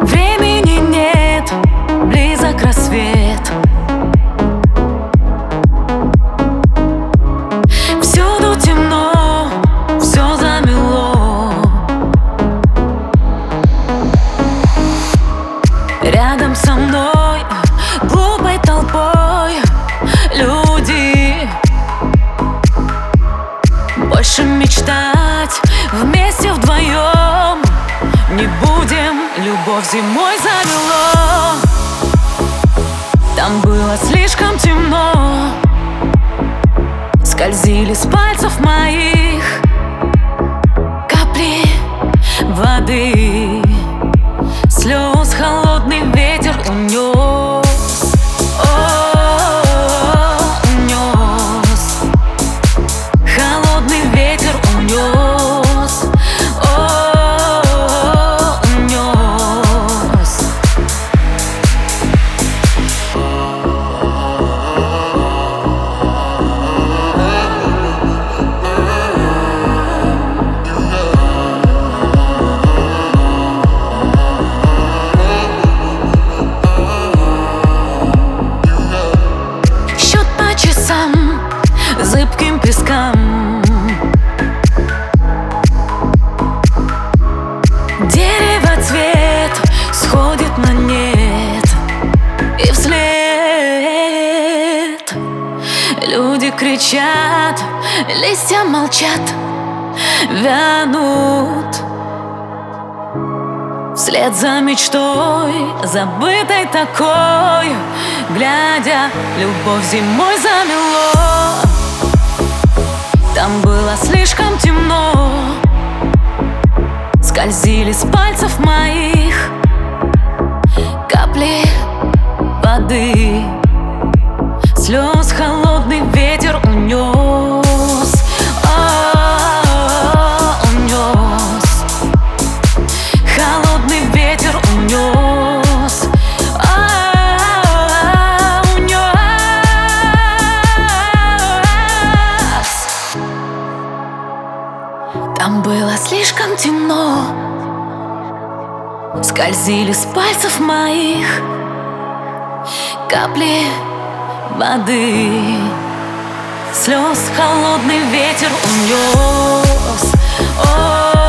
Времени нет, близок рассвет. Всюду темно, все замело. Рядом со мной глупой толпой люди. Больше мечтать вместе вдвоем не будем. Любовь зимой завело. Там было слишком темно. Скользили с пальцев моих капли воды. Слез холодный ветер унес. Унес. Холодный ветер унес. Унес. Счет по часам, зыбким пескам. Дерево цвет сходит на нет. И вслед люди кричат, листья молчат, вянут. Вслед за мечтой, забытой такой, глядя, любовь зимой замело. Там было слишком темно. Скользили с пальцев моих капли воды. Слез холодный ветер унес. Унес. Холодный ветер унес. Унес. Там было слишком темно. Скользили с пальцев моих капли воды. Слез холодный ветер унес.